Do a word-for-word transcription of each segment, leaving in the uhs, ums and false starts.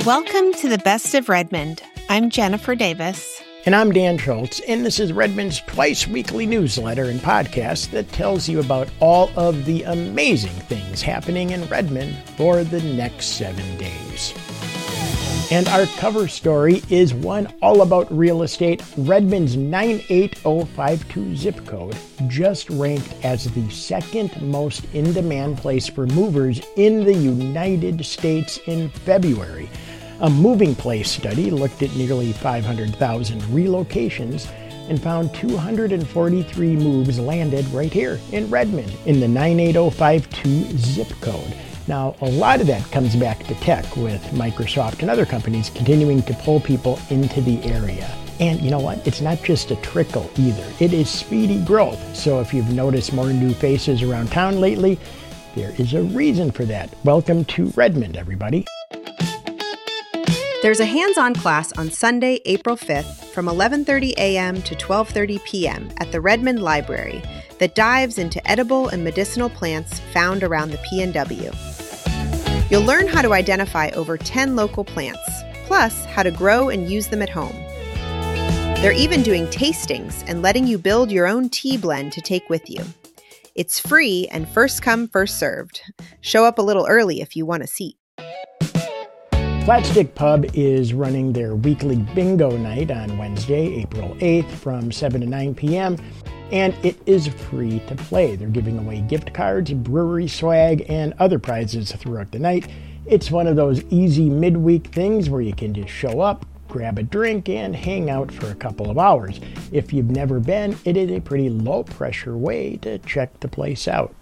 Welcome to the Best of Redmond. I'm Jennifer Davis. And I'm Dan Schultz, and this is Redmond's twice-weekly newsletter and podcast that tells you about all of the amazing things happening in Redmond for the next seven days. And our cover story is one all about real estate. Redmond's nine eight zero five two zip code just ranked as the second most in-demand place for movers in the United States in February. A Moving Place study looked at nearly five hundred thousand relocations and found two hundred forty-three moves landed right here in Redmond in the nine eight zero five two zip code. Now, a lot of that comes back to tech, with Microsoft and other companies continuing to pull people into the area. And you know what? It's not just a trickle either. It is speedy growth. So if you've noticed more new faces around town lately, there is a reason for that. Welcome to Redmond, everybody. There's a hands-on class on Sunday, April fifth from eleven thirty a.m. to twelve thirty p.m. at the Redmond Library that dives into edible and medicinal plants found around the P N W. You'll learn how to identify over ten local plants, plus how to grow and use them at home. They're even doing tastings and letting you build your own tea blend to take with you. It's free and first come, first served. Show up a little early if you want a seat. Flatstick Pub is running their weekly bingo night on Wednesday, April eighth from seven to nine p.m., and it is free to play. They're giving away gift cards, brewery swag, and other prizes throughout the night. It's one of those easy midweek things where you can just show up, grab a drink, and hang out for a couple of hours. If you've never been, it is a pretty low-pressure way to check the place out.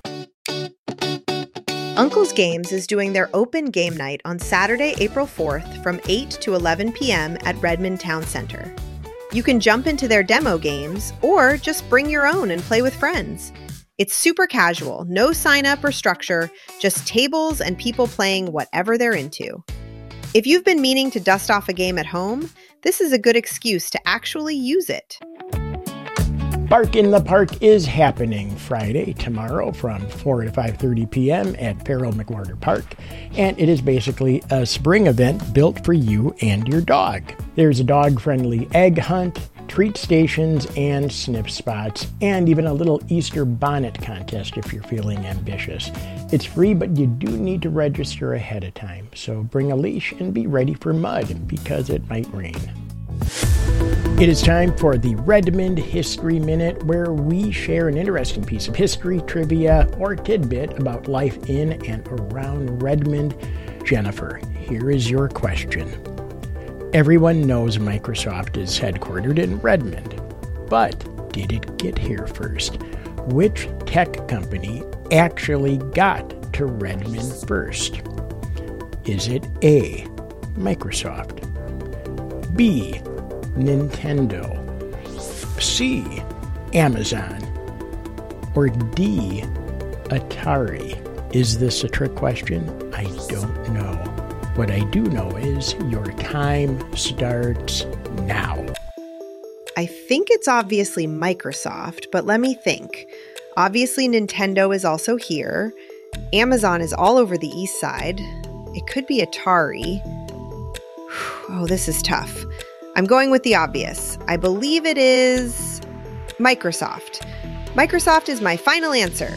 Uncle's Games is doing their open game night on Saturday, April fourth from eight to eleven p.m. at Redmond Town Center. You can jump into their demo games or just bring your own and play with friends. It's super casual, no sign-up or structure, just tables and people playing whatever they're into. If you've been meaning to dust off a game at home, this is a good excuse to actually use it. Bark in the Park is happening Friday, tomorrow, from four to five thirty p.m. at Farrell McWhorter Park, and it is basically a spring event built for you and your dog. There's a dog-friendly egg hunt, treat stations, and sniff spots, and even a little Easter bonnet contest if you're feeling ambitious. It's free, but you do need to register ahead of time, so bring a leash and be ready for mud, because it might rain. It is time for the Redmond History Minute, where we share an interesting piece of history, trivia, or tidbit about life in and around Redmond. Jennifer, here is your question. Everyone knows Microsoft is headquartered in Redmond, but did it get here first? Which tech company actually got to Redmond first? Is it A, Microsoft, B, Nintendo, C, Amazon, or D, Atari? Is this a trick question? I don't know. What I do know is your time starts now. I think it's obviously Microsoft, but let me think. Obviously, Nintendo is also here. Amazon is all over the east side. It could be Atari. Oh, this is tough. I'm going with the obvious. I believe it is Microsoft. Microsoft is my final answer.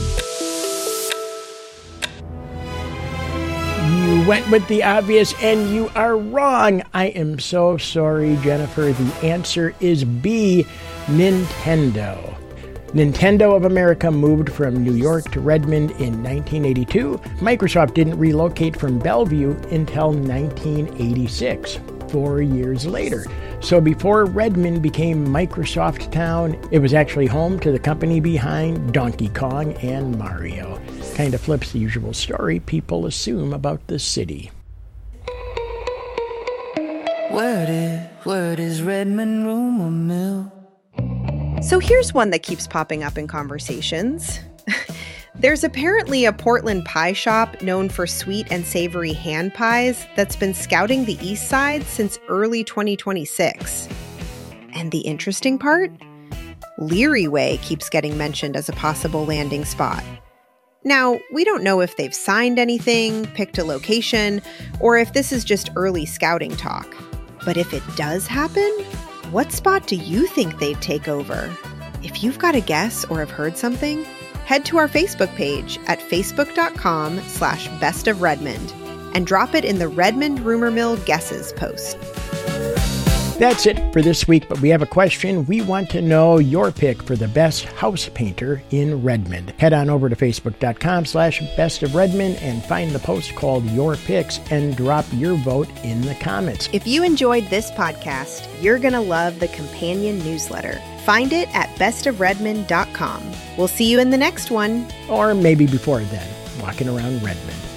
You went with the obvious, and you are wrong. I am so sorry, Jennifer. The answer is B, Nintendo. Nintendo of America moved from New York to Redmond in nineteen eighty-two. Microsoft didn't relocate from Bellevue until nineteen eighty-six. Four years later. So before Redmond became Microsoft Town, it was actually home to the company behind Donkey Kong and Mario. Kind of flips the usual story people assume about the city. Word is, word is Redmond rumor mill. So here's one that keeps popping up in conversations. There's apparently a Portland pie shop known for sweet and savory hand pies that's been scouting the east side since early twenty twenty-six. And the interesting part? Leary Way keeps getting mentioned as a possible landing spot. Now, we don't know if they've signed anything, picked a location, or if this is just early scouting talk. But if it does happen, what spot do you think they'd take over? If you've got a guess or have heard something, head to our Facebook page at facebook.com slash best of Redmond and drop it in the Redmond Rumor Mill Guesses post. That's it for this week, but we have a question. We want to know your pick for the best house painter in Redmond. Head on over to facebook.com slash best of Redmond and find the post called Your Picks and drop your vote in the comments. If you enjoyed this podcast, you're going to love the companion newsletter. Find it at best of redmond dot com. We'll see you in the next one. Or maybe before then, walking around Redmond.